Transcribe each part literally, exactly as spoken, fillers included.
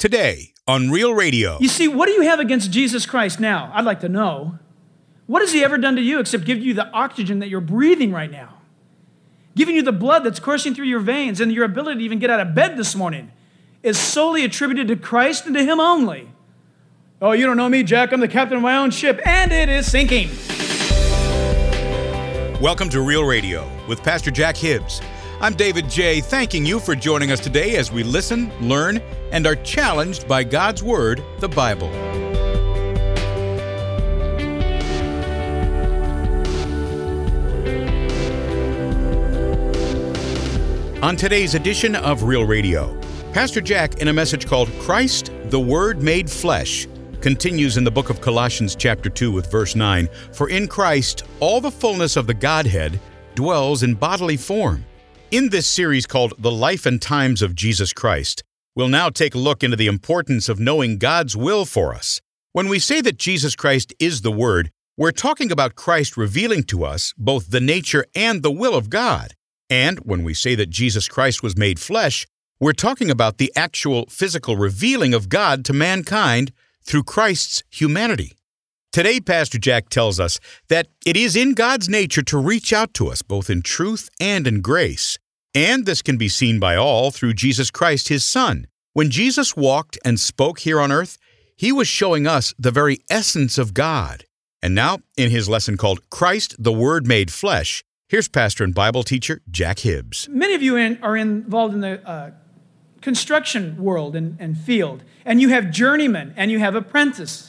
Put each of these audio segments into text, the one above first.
today on Real Radio. You see, what do you have against Jesus Christ now? I'd like to know. What has he ever done to you except give you the oxygen that you're breathing right now? Giving you the blood that's coursing through your veins, and your ability to even get out of bed this morning is solely attributed to Christ and to him only. Oh, you don't know me, Jack. I'm the captain of my own ship, and it is sinking. Welcome to Real Radio with Pastor Jack Hibbs. I'm David J., thanking you for joining us today as we listen, learn, and are challenged by God's Word, the Bible. On today's edition of Real Radio, Pastor Jack, in a message called Christ, the Word Made Flesh, continues in the book of Colossians chapter two with verse nine, "For in Christ all the fullness of the Godhead dwells in bodily form." In this series called The Life and Times of Jesus Christ, we'll now take a look into the importance of knowing God's will for us. When we say that Jesus Christ is the Word, we're talking about Christ revealing to us both the nature and the will of God. And when we say that Jesus Christ was made flesh, we're talking about the actual physical revealing of God to mankind through Christ's humanity. Today, Pastor Jack tells us that it is in God's nature to reach out to us both in truth and in grace. And this can be seen by all through Jesus Christ, his Son. When Jesus walked and spoke here on earth, he was showing us the very essence of God. And now, in his lesson called Christ, the Word Made Flesh, here's pastor and Bible teacher Jack Hibbs. Many of you in, are involved in the uh, construction world and, and field, and you have journeyman and you have apprentice.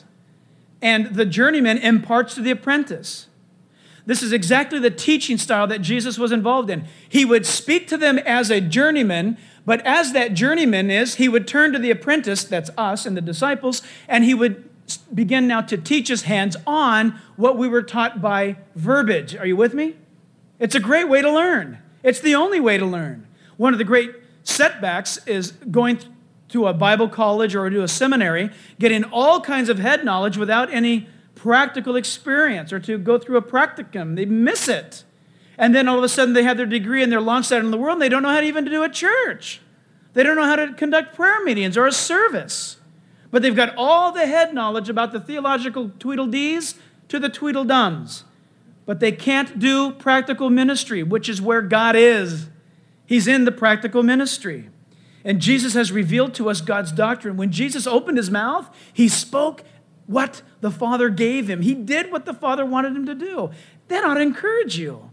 And the journeyman imparts to the apprentice. This is exactly the teaching style that Jesus was involved in. He would speak to them as a journeyman, but as that journeyman is, he would turn to the apprentice, that's us and the disciples, and he would begin now to teach us hands-on what we were taught by verbiage. Are you with me? It's a great way to learn. It's the only way to learn. One of the great setbacks is going to a Bible college or to a seminary, getting all kinds of head knowledge without any practical experience, or to go through a practicum. They miss it. And then all of a sudden they have their degree and they're launched out in the world and they don't know how to even do a church. They don't know how to conduct prayer meetings or a service. But they've got all the head knowledge about the theological Tweedledees to the Tweedledums. But they can't do practical ministry, which is where God is. He's in the practical ministry. And Jesus has revealed to us God's doctrine. When Jesus opened his mouth, he spoke what the Father gave him. He did what the Father wanted him to do. That ought to encourage you.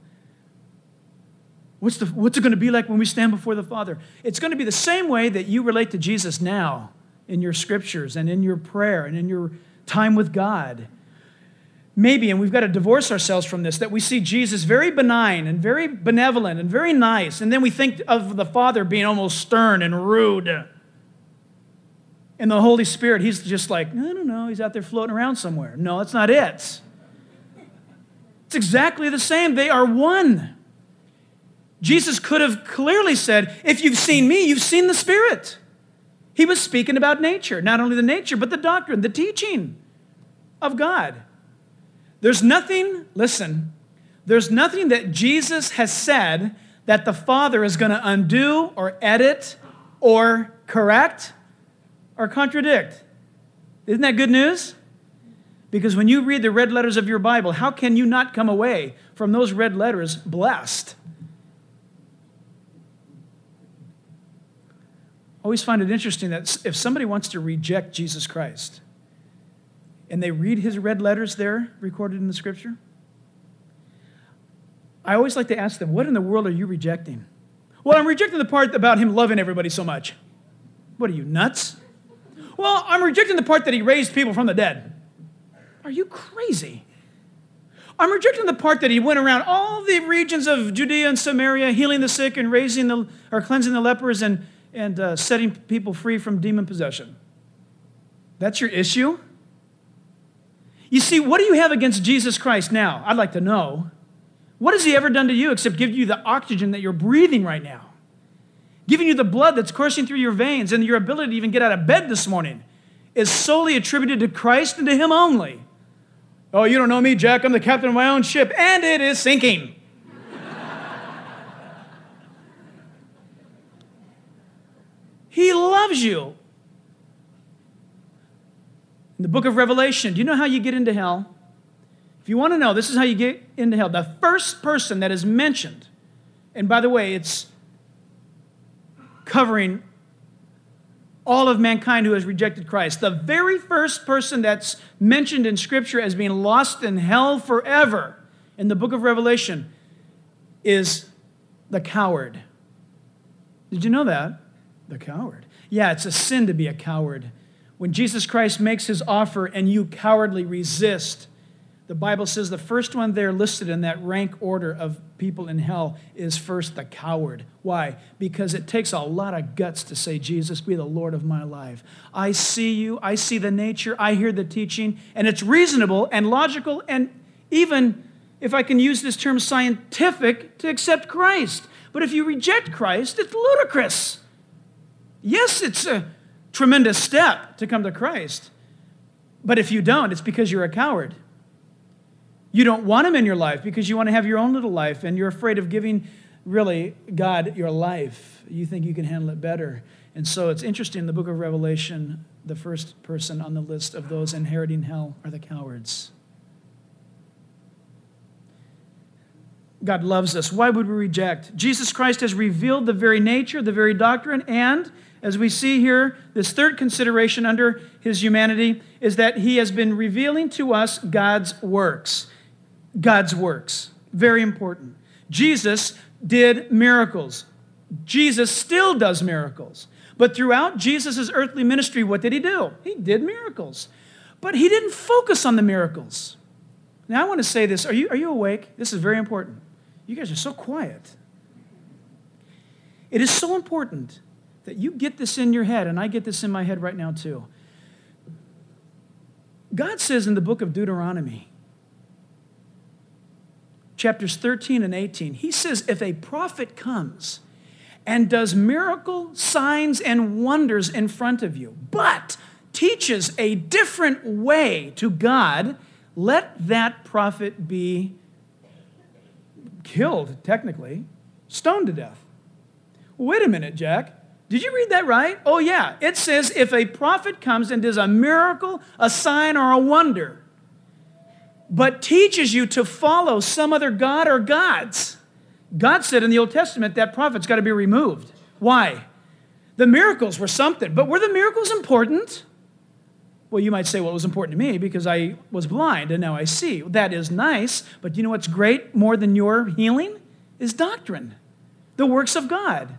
What's, the, what's it going to be like when we stand before the Father? It's going to be the same way that you relate to Jesus now in your scriptures and in your prayer and in your time with God. Maybe, and we've got to divorce ourselves from this, that we see Jesus very benign and very benevolent and very nice, and then we think of the Father being almost stern and rude. And the Holy Spirit, he's just like, I don't know, he's out there floating around somewhere. No, that's not it. It's exactly the same. They are one. Jesus could have clearly said, if you've seen me, you've seen the Spirit. He was speaking about nature, not only the nature, but the doctrine, the teaching of God. There's nothing, listen, there's nothing that Jesus has said that the Father is going to undo or edit or correct or contradict. Isn't that good news? Because when you read the red letters of your Bible, how can you not come away from those red letters blessed? I always find it interesting that if somebody wants to reject Jesus Christ, and they read his red letters there recorded in the scripture, I always like to ask them, what in the world are you rejecting? Well, I'm rejecting the part about him loving everybody so much. What are you, nuts? Well, I'm rejecting the part that he raised people from the dead. Are you crazy? I'm rejecting the part that he went around all the regions of Judea and Samaria, healing the sick and raising the, or cleansing the lepers and, and uh, setting people free from demon possession. That's your issue? You see, what do you have against Jesus Christ now? I'd like to know. What has he ever done to you except give you the oxygen that you're breathing right now? Giving you the blood that's coursing through your veins, and your ability to even get out of bed this morning is solely attributed to Christ and to him only. Oh, you don't know me, Jack. I'm the captain of my own ship, and it is sinking. He loves you. In the book of Revelation, do you know how you get into hell? If you want to know, this is how you get into hell. The first person that is mentioned, and by the way, it's covering all of mankind who has rejected Christ. The very first person that's mentioned in Scripture as being lost in hell forever in the book of Revelation is the coward. Did you know that? The coward. Yeah, it's a sin to be a coward. When Jesus Christ makes his offer and you cowardly resist, the Bible says the first one there listed in that rank order of people in hell is first the coward. Why? Because it takes a lot of guts to say, Jesus, be the Lord of my life. I see you, I see the nature, I hear the teaching, and it's reasonable and logical and even, if I can use this term, scientific to accept Christ. But if you reject Christ, it's ludicrous. Yes, it's a tremendous step to come to Christ. But if you don't, it's because you're a coward. You don't want him in your life because you want to have your own little life and you're afraid of giving, really, God your life. You think you can handle it better. And so it's interesting, in the book of Revelation, the first person on the list of those inheriting hell are the cowards. God loves us. Why would we reject? Jesus Christ has revealed the very nature, the very doctrine, and as we see here, this third consideration under his humanity is that he has been revealing to us God's works. God's works. Very important. Jesus did miracles. Jesus still does miracles. But throughout Jesus' earthly ministry, what did he do? He did miracles. But he didn't focus on the miracles. Now I want to say this. Are you, are you awake? This is very important. You guys are so quiet. It is so important that you get this in your head, and I get this in my head right now too. God says in the book of Deuteronomy, chapters thirteen and eighteen, he says, if a prophet comes and does miracle signs and wonders in front of you, but teaches a different way to God, let that prophet be killed, technically, stoned to death. Wait a minute, Jack. Did you read that right? Oh, yeah. It says if a prophet comes and does a miracle, a sign, or a wonder, but teaches you to follow some other god or gods, God said in the Old Testament that prophet's got to be removed. Why? The miracles were something, but were the miracles important? Well, you might say, well, it was important to me because I was blind and now I see. That is nice, but you know what's great more than your healing? Is doctrine, the works of God,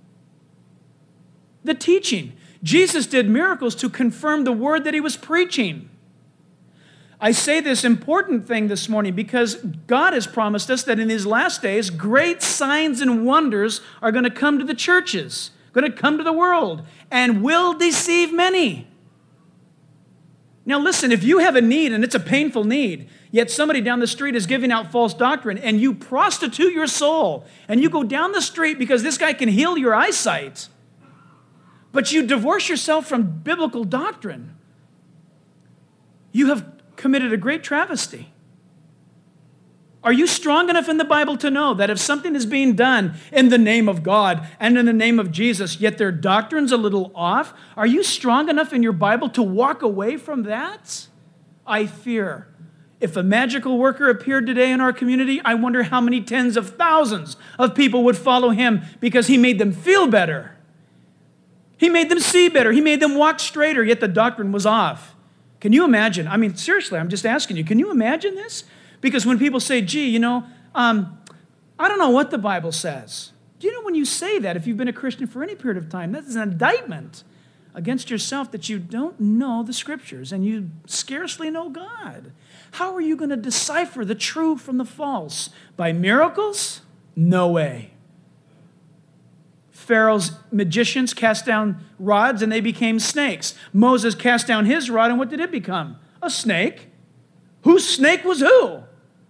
the teaching. Jesus did miracles to confirm the word that he was preaching. I say this important thing this morning because God has promised us that in his last days, great signs and wonders are going to come to the churches, going to come to the world, and will deceive many. Now listen, if you have a need and it's a painful need, yet somebody down the street is giving out false doctrine and you prostitute your soul and you go down the street because this guy can heal your eyesight, but you divorce yourself from biblical doctrine, you have committed a great travesty. Are you strong enough in the Bible to know that if something is being done in the name of God and in the name of Jesus, yet their doctrine's a little off, are you strong enough in your Bible to walk away from that? I fear. If a magical worker appeared today in our community, I wonder how many tens of thousands of people would follow him because he made them feel better. He made them see better. He made them walk straighter, yet the doctrine was off. Can you imagine? I mean, seriously, I'm just asking you, can you imagine this? Because when people say, gee, you know, um, I don't know what the Bible says. Do you know when you say that, if you've been a Christian for any period of time, that is an indictment against yourself that you don't know the Scriptures and you scarcely know God. How are you going to decipher the true from the false? By miracles? No way. Pharaoh's magicians cast down rods and they became snakes. Moses cast down his rod and what did it become? A snake. Whose snake was who?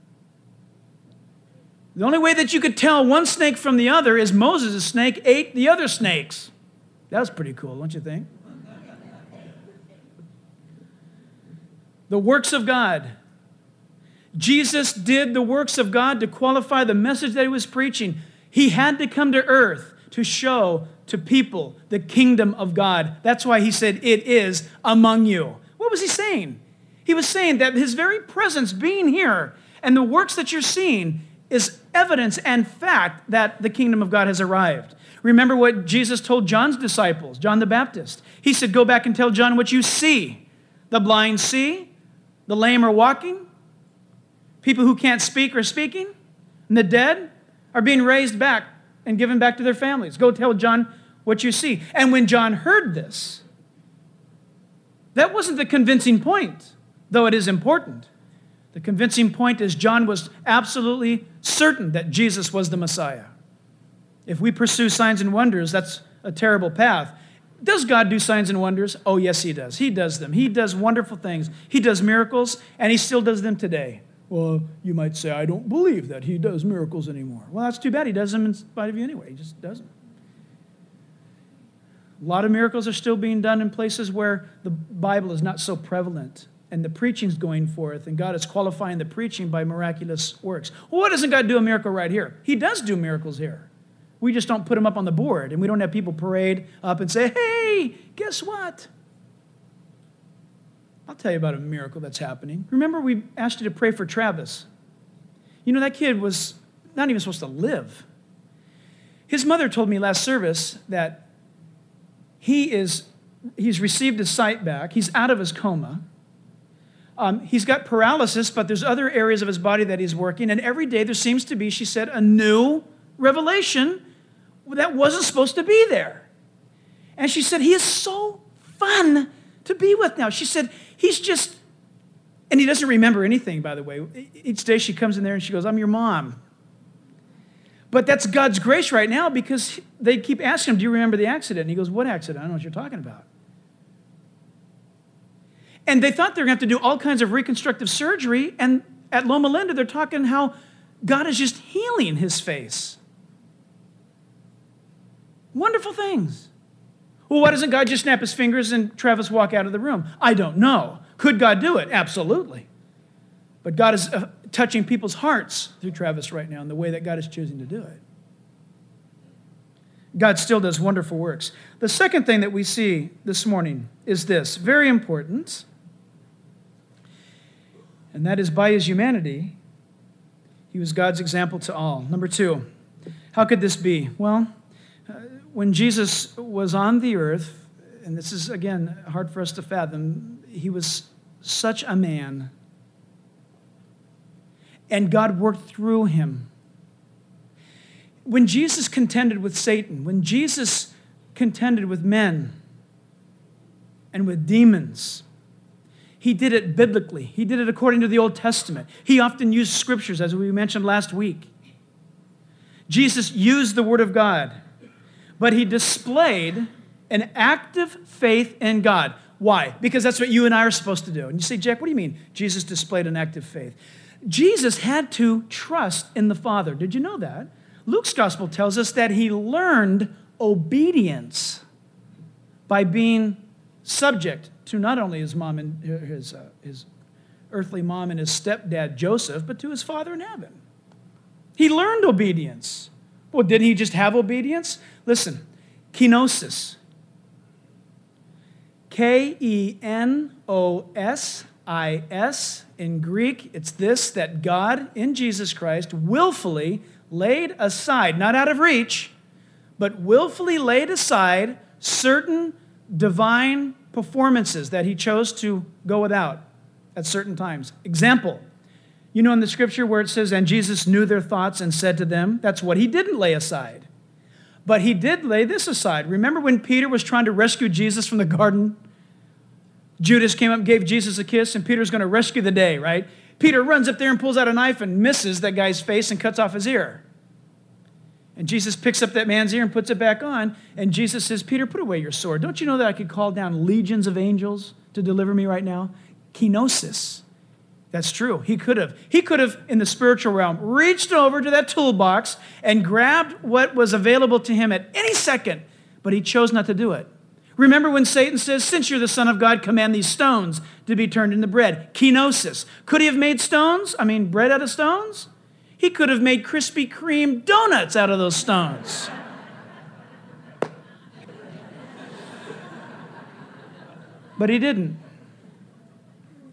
The only way that you could tell one snake from the other is Moses' snake ate the other snakes. That was pretty cool, don't you think? The works of God. Jesus did the works of God to qualify the message that he was preaching. He had to come to earth to show to people the kingdom of God. That's why he said, it is among you. What What was he saying? He was saying that his very presence being here and the works that you're seeing is evidence and fact that the kingdom of God has arrived. Remember what Jesus told John's disciples, John the Baptist. He said, go back and tell John what you see. The blind see, the lame are walking, people who can't speak are speaking, and the dead are being raised back and given back to their families. Go tell John what you see. And when John heard this, that wasn't the convincing point, though it is important. The convincing point is John was absolutely certain that Jesus was the Messiah. If we pursue signs and wonders, that's a terrible path. Does God do signs and wonders? Oh, yes, he does. He does them. He does wonderful things. He does miracles, and he still does them today. Well, you might say, I don't believe that he does miracles anymore. Well, that's too bad. He does them in spite of you anyway. He just does them. A lot of miracles are still being done in places where the Bible is not so prevalent, and the preaching's going forth, and God is qualifying the preaching by miraculous works. Well, why doesn't God do a miracle right here? He does do miracles here. We just don't put them up on the board, and we don't have people parade up and say, hey, guess what? I'll tell you about a miracle that's happening. Remember we asked you to pray for Travis. You know, that kid was not even supposed to live. His mother told me last service that he is, he's received his sight back. He's out of his coma. Um, he's got paralysis, but there's other areas of his body that he's working. And every day there seems to be, she said, a new revelation that wasn't supposed to be there. And she said, he is so fun to be with now. She said, he's just, and he doesn't remember anything, by the way. Each day she comes in there and she goes, I'm your mom. But that's God's grace right now because they keep asking him, do you remember the accident? And he goes, what accident? I don't know what you're talking about. And they thought they were going to have to do all kinds of reconstructive surgery. And at Loma Linda, they're talking how God is just healing his face. Wonderful things. Well, why doesn't God just snap his fingers and Travis walk out of the room? I don't know. Could God do it? Absolutely. But God is uh, touching people's hearts through Travis right now in the way that God is choosing to do it. God still does wonderful works. The second thing that we see this morning is this, very important, and that is by his humanity, he was God's example to all. Number two, how could this be? Well, uh, when Jesus was on the earth, and this is, again, hard for us to fathom, he was such a man, and God worked through him. When Jesus contended with Satan, when Jesus contended with men and with demons, he did it biblically. He did it according to the Old Testament. He often used scriptures, as we mentioned last week. Jesus used the Word of God, but he displayed an active faith in God. Why? Because that's what you and I are supposed to do. And you say, Jack, what do you mean Jesus displayed an active faith? Jesus had to trust in the Father. Did you know that? Luke's gospel tells us that he learned obedience by being subject to not only his mom and his, uh, his earthly mom and his stepdad Joseph, but to his Father in heaven. He learned obedience. Well, didn't he just have obedience? Listen, kenosis. K E N O S I S in Greek, it's this, that God in Jesus Christ willfully laid aside, not out of reach, but willfully laid aside certain divine performances that he chose to go without at certain times. Example, you know in the scripture where it says, and Jesus knew their thoughts and said to them, that's what he didn't lay aside. But he did lay this aside. Remember when Peter was trying to rescue Jesus from the garden? Judas came up and gave Jesus a kiss, and Peter's going to rescue the day, right? Peter runs up there and pulls out a knife and misses that guy's face and cuts off his ear. And Jesus picks up that man's ear and puts it back on, and Jesus says, Peter, put away your sword. Don't you know that I could call down legions of angels to deliver me right now? Kenosis. That's true. He could have. He could have, in the spiritual realm, reached over to that toolbox and grabbed what was available to him at any second, but he chose not to do it. Remember when Satan says, since you're the Son of God, command these stones to be turned into bread. Kenosis. Could he have made stones? I mean, bread out of stones? He could have made Krispy Kreme donuts out of those stones. But he didn't.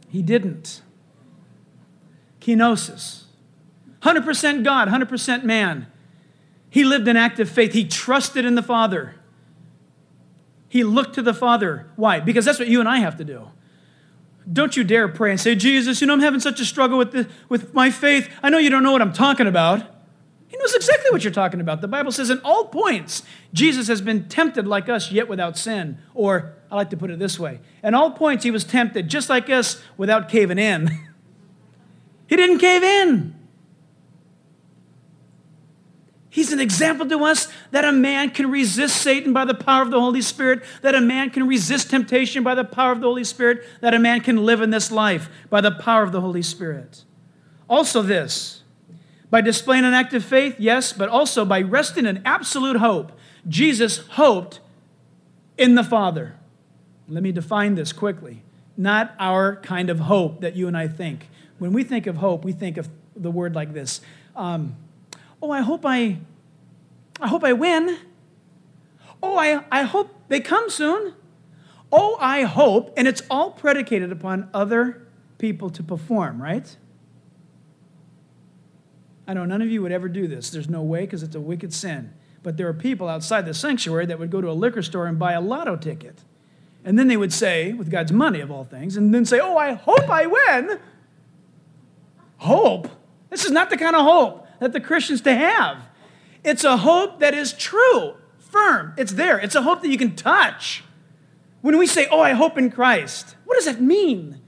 He didn't. Kenosis. one hundred percent God, one hundred percent man. He lived in active faith. He trusted in the Father. He looked to the Father. Why? Because that's what you and I have to do. Don't you dare pray and say, Jesus, you know, I'm having such a struggle with, the, with my faith. I know you don't know what I'm talking about. He knows exactly what you're talking about. The Bible says in all points, Jesus has been tempted like us, yet without sin. Or, I like to put it this way, in all points he was tempted just like us without caving in. He didn't cave in. He's an example to us that a man can resist Satan by the power of the Holy Spirit, that a man can resist temptation by the power of the Holy Spirit, that a man can live in this life by the power of the Holy Spirit. Also this, by displaying an active faith, yes, but also by resting in absolute hope. Jesus hoped in the Father. Let me define this quickly. Not our kind of hope that you and I think. When we think of hope, we think of the word like this. Um, oh, I hope I, I hope I win. Oh, I, I hope they come soon. Oh, I hope, and it's all predicated upon other people to perform, right? I know none of you would ever do this. There's no way because it's a wicked sin. But there are people outside the sanctuary that would go to a liquor store and buy a lotto ticket. And then they would say, with God's money of all things, and then say, oh, I hope I win. Hope? This is not the kind of hope that the Christians to have. It's a hope that is true, firm. It's there. It's a hope that you can touch. When we say, oh, I hope in Christ, what does that mean?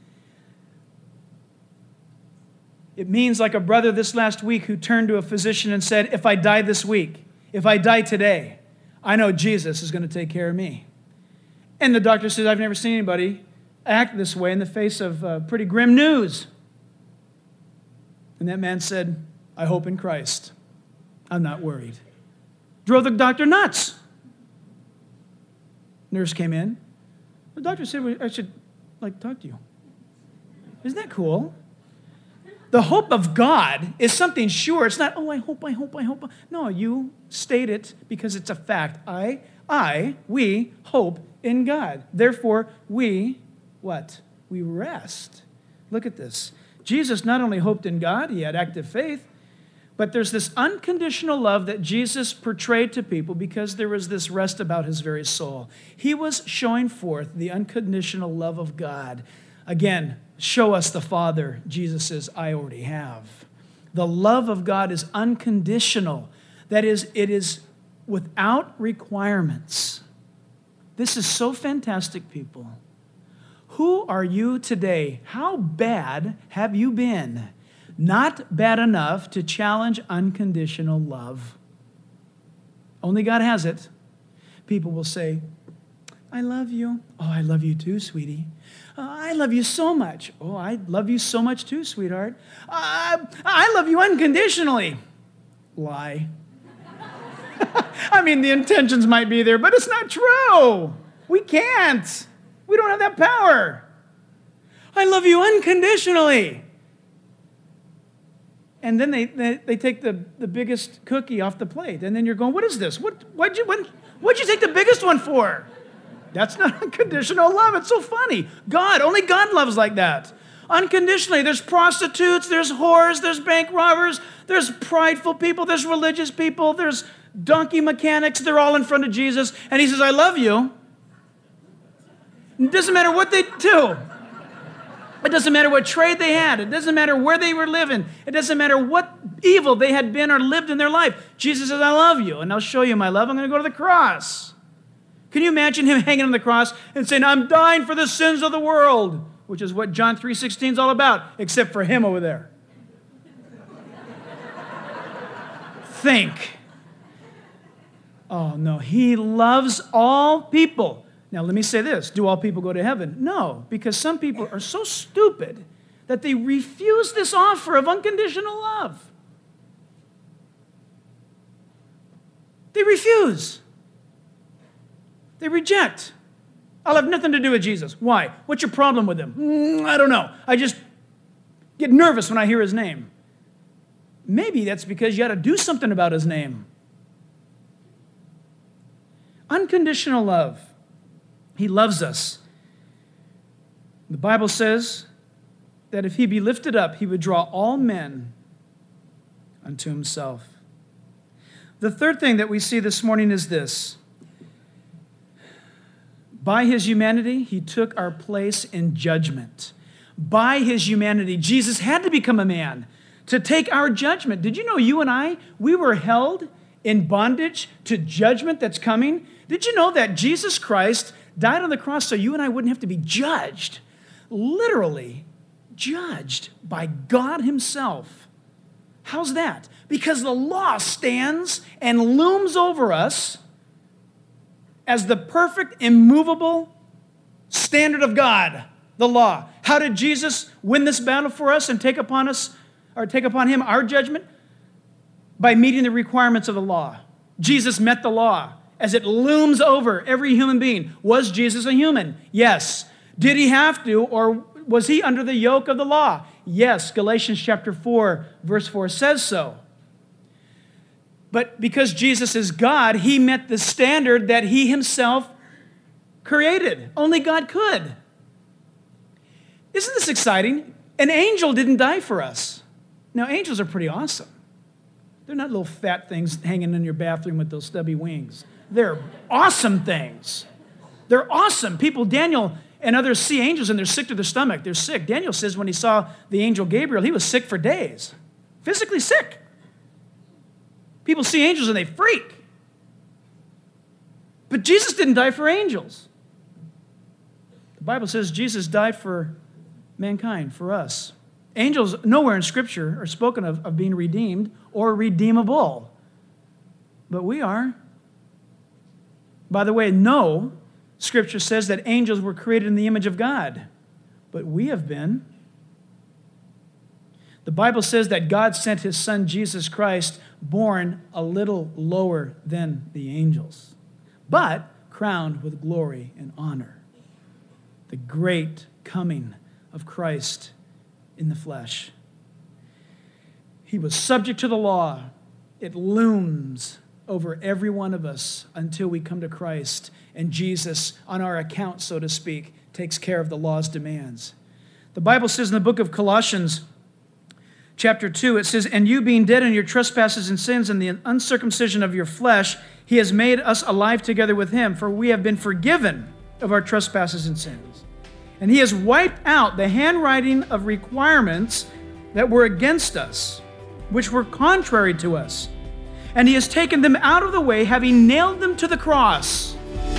It means like a brother this last week who turned to a physician and said, if I die this week, if I die today, I know Jesus is going to take care of me. And the doctor says, I've never seen anybody act this way in the face of uh, pretty grim news. And that man said, I hope in Christ. I'm not worried. Drove the doctor nuts. Nurse came in. The doctor said, well, I should like talk to you. Isn't that cool? The hope of God is something sure. It's not, oh, I hope, I hope, I hope. No, you state it because it's a fact. I, I, we hope in God. Therefore, we, what? We rest. Look at this. Jesus not only hoped in God, he had active faith, but there's this unconditional love that Jesus portrayed to people because there was this rest about his very soul. He was showing forth the unconditional love of God. Again, show us the Father. Jesus says, I already have. The love of God is unconditional. That is, it is without requirements. This is so fantastic, people. Who are you today? How bad have you been? Not bad enough to challenge unconditional love. Only God has it. People will say, I love you. Oh, I love you too, sweetie. Uh, I love you so much. Oh, I love you so much too, sweetheart. Uh, I love you unconditionally. Lie. I mean, the intentions might be there, but it's not true. We can't. We don't have that power. I love you unconditionally. And then they, they, they take the, the biggest cookie off the plate. And then you're going, what is this? What, what'd, you, what, what'd you take the biggest one for? That's not unconditional love. It's so funny. God, only God loves like that. Unconditionally. There's prostitutes, there's whores, there's bank robbers, there's prideful people, there's religious people, there's donkey mechanics. They're all in front of Jesus. And he says, I love you. It doesn't matter what they do. It doesn't matter what trade they had. It doesn't matter where they were living. It doesn't matter what evil they had been or lived in their life. Jesus says, I love you, and I'll show you my love. I'm going to go to the cross. Can you imagine him hanging on the cross and saying, I'm dying for the sins of the world, which is what John three sixteen is all about, except for him over there. Think. Oh, no. He loves all people. Now, let me say this. Do all people go to heaven? No, because some people are so stupid that they refuse this offer of unconditional love. They refuse. They reject. I'll have nothing to do with Jesus. Why? What's your problem with him? Mm, I don't know. I just get nervous when I hear his name. Maybe that's because you got to do something about his name. Unconditional love. He loves us. The Bible says that if he be lifted up, he would draw all men unto himself. The third thing that we see this morning is this. By his humanity, he took our place in judgment. By his humanity, Jesus had to become a man to take our judgment. Did you know you and I, we were held in bondage to judgment that's coming? Did you know that Jesus Christ died on the cross so you and I wouldn't have to be judged? Literally judged by God himself. How's that? Because the law stands and looms over us as the perfect, immovable standard of God, the law. How did Jesus win this battle for us and take upon us, or take upon him our judgment? By meeting the requirements of the law. Jesus met the law as it looms over every human being. Was Jesus a human? Yes. Did he have to, or was he under the yoke of the law? Yes. Galatians chapter four, verse four says so. But because Jesus is God, he met the standard that he himself created. Only God could. Isn't this exciting? An angel didn't die for us. Now, angels are pretty awesome. They're not little fat things hanging in your bathroom with those stubby wings. They're awesome things. They're awesome. People, Daniel and others see angels and they're sick to their stomach. They're sick. Daniel says when he saw the angel Gabriel, he was sick for days. Physically sick. People see angels and they freak. But Jesus didn't die for angels. The Bible says Jesus died for mankind, for us. Angels, nowhere in Scripture are spoken of, of being redeemed or redeemable. But we are. By the way, no, Scripture says that angels were created in the image of God. But we have been. The Bible says that God sent his Son, Jesus Christ, born a little lower than the angels, but crowned with glory and honor. The great coming of Christ in the flesh. He was subject to the law. It looms over every one of us until we come to Christ, and Jesus, on our account, so to speak, takes care of the law's demands. The Bible says in the book of Colossians, chapter two, it says, "And you being dead in your trespasses and sins and the uncircumcision of your flesh, he has made us alive together with him, for we have been forgiven of our trespasses and sins. And he has wiped out the handwriting of requirements that were against us, which were contrary to us. And he has taken them out of the way, having nailed them to the cross."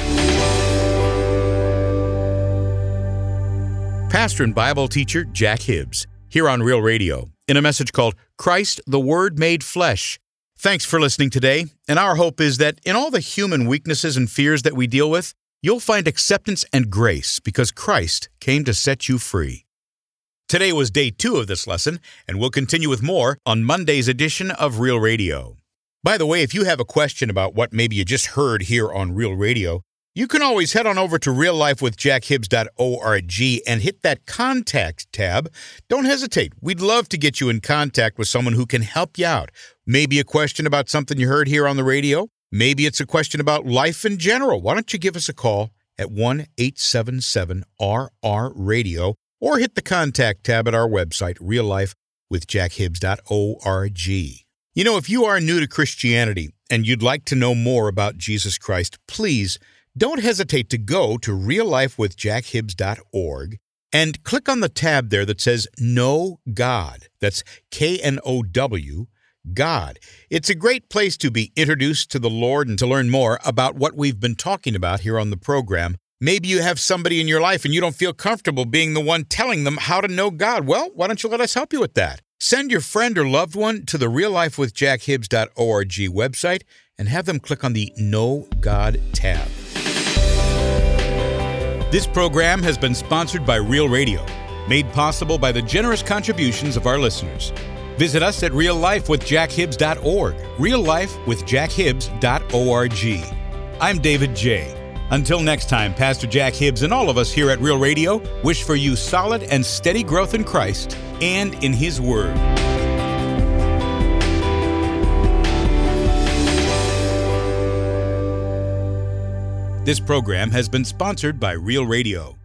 Pastor and Bible teacher Jack Hibbs, here on Real Radio, in a message called Christ, the Word Made Flesh. Thanks for listening today, and our hope is that in all the human weaknesses and fears that we deal with, you'll find acceptance and grace because Christ came to set you free. Today was day two of this lesson, and we'll continue with more on Monday's edition of Real Radio. By the way, if you have a question about what maybe you just heard here on Real Radio, you can always head on over to real life with jack hibbs dot org and hit that Contact tab. Don't hesitate. We'd love to get you in contact with someone who can help you out. Maybe a question about something you heard here on the radio. Maybe it's a question about life in general. Why don't you give us a call at one eight seven seven R R radio or hit the Contact tab at our website, real life with jack hibbs dot org. You know, if you are new to Christianity and you'd like to know more about Jesus Christ, please don't hesitate to go to real life with jack hibbs dot org and click on the tab there that says Know God. That's K N O W, God. It's a great place to be introduced to the Lord and to learn more about what we've been talking about here on the program. Maybe you have somebody in your life and you don't feel comfortable being the one telling them how to know God. Well, why don't you let us help you with that? Send your friend or loved one to the real life with jack hibbs dot org website and have them click on the Know God tab. This program has been sponsored by Real Radio, made possible by the generous contributions of our listeners. Visit us at real life with jack hibbs dot org, real life with jack hibbs dot org. I'm David J. Until next time, Pastor Jack Hibbs and all of us here at Real Radio wish for you solid and steady growth in Christ and in His Word. This program has been sponsored by Real Radio.